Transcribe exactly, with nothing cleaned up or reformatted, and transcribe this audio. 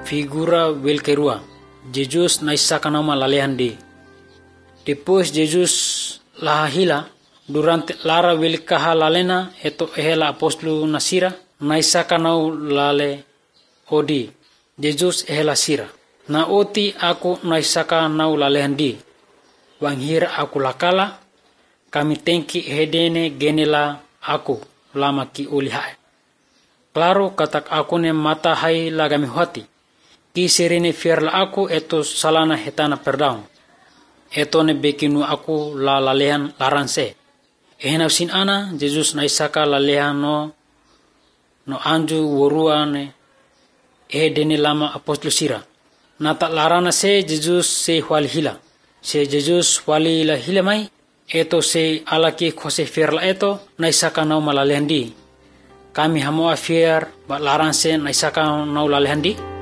figura wel kerua. Jesus na isa ka nama lalehan di. Depois Jesus lahahila durante lara wel kaha lalena eto ehela apostolo na sira na isa ka nau lale odi. Jesus ehela sira. Na oti aku na isa ka nau lalehan di. Wanghira aku lakala kami tengki hedene genela aku lama ki ulihai. Claro katak aku ne mata hai lagami hati. Ki serene fierla aku eto salana hetana perdaun. Eto ne bekinu aku la lalehan laranse. Ehena sin ana Jesus na isaka lalehan no no anju worua ne e dene lama apostol sira. Nata larana se Jesus se wali hila. Se Jesus wali la hila mai eto se alaki khose fierla eto na isaka nau malalehan di. Kami hamo afier ba laranse na isaka nau lalehan di.